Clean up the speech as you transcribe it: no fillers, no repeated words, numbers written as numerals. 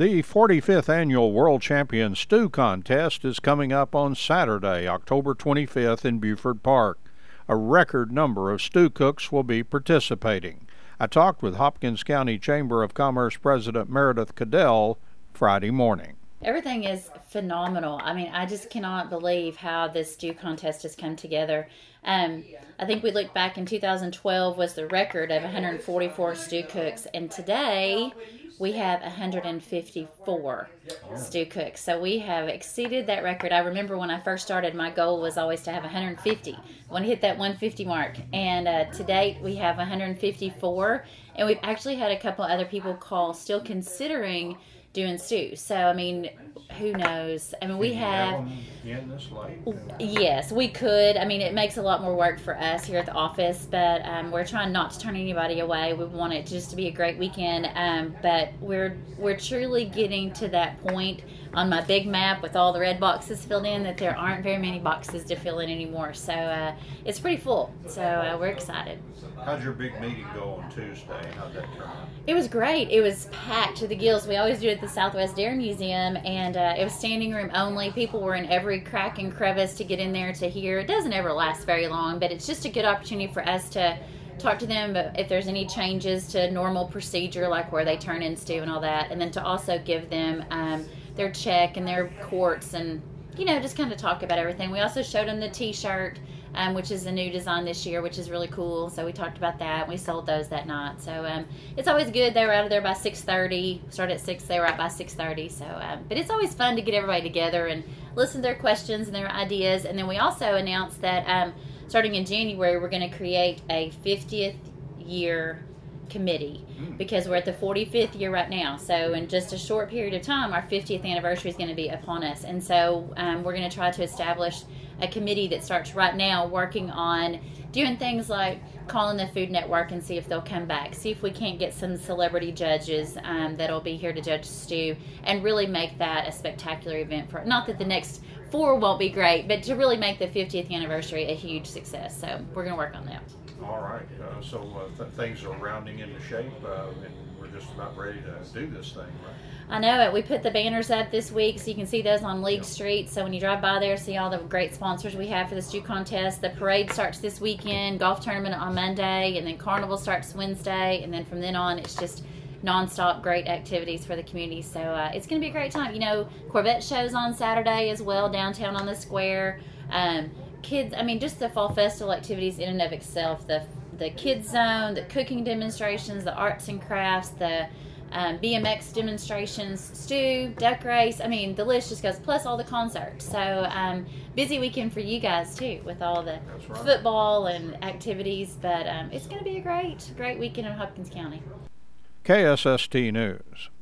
The 45th Annual World Champion Stew Contest is coming up on Saturday, October 25th in Buford Park. A record number of stew cooks will be participating. I talked with Hopkins County Chamber of Commerce President Meredith Cadell Friday morning. Everything is phenomenal. I mean, I just cannot believe how this stew contest has come together. I think we looked back in 2012 was the record of 144 stew cooks, and today we have 154 stew cooks. So we have exceeded that record. I remember when I first started, my goal was always to have 150. I want to hit that 150 mark. And to date, we have 154. And we've actually had a couple other people call, still considering doing stew. So, I mean, who knows? I mean, we have... Yes, we could. I mean, it makes a lot more work for us here at the office, but we're trying not to turn anybody away. We want it just to be a great weekend, but we're truly getting to that point on my big map with all the red boxes filled in that there aren't very many boxes to fill in anymore. So it's pretty full. So we're excited. How'd your big meeting go on Tuesday? How'd that turn out? It was great. It was packed to the gills. We always do it at the Southwest Dairy Museum, and it was standing room only. People were in every crack and crevice to get in there to hear. It doesn't ever last very long, but it's just a good opportunity for us to talk to them about if there's any changes to normal procedure, like where they turn in stew and all that, and then to also give them their check and their quarts and, you know, just kind of talk about everything. We also showed them the T-shirt, which is a new design this year, which is really cool. So we talked about that. We sold those that night. So it's always good. They were out of there by 6:30. Started at 6. They were out by 6:30. So, but it's always fun to get everybody together and listen to their questions and their ideas. And then we also announced that starting in January, we're going to create a 50th year committee, because we're at the 45th year right now. So in just a short period of time, our 50th anniversary is going to be upon us. And so we're going to try to establish a committee that starts right now working on doing things like calling the Food Network and see if they'll come back, see if we can't get some celebrity judges that'll be here to judge stew, and really make that a spectacular event. For not that the next 4 won't be great, but to really make the 50th anniversary a huge success. So we're going to work on that. All right. So things are rounding into shape, and we're just about ready to do this thing, right? I know it. We put the banners up this week, so you can see those on League Street. So when you drive by there, see all the great sponsors we have for the stew contest. The parade starts this weekend, golf tournament on Monday, and then carnival starts Wednesday, and then from then on, it's just nonstop great activities for the community. So it's going to be a great time. You know, Corvette shows on Saturday as well, downtown on the square. Kids, I mean, just the fall festival activities in and of itself, the kids zone, the cooking demonstrations, the arts and crafts, the BMX demonstrations, stew, duck race. I mean, the list just goes, plus all the concerts. So busy weekend for you guys too, with all the football and activities. But it's going to be a great weekend in Hopkins County. KSST News.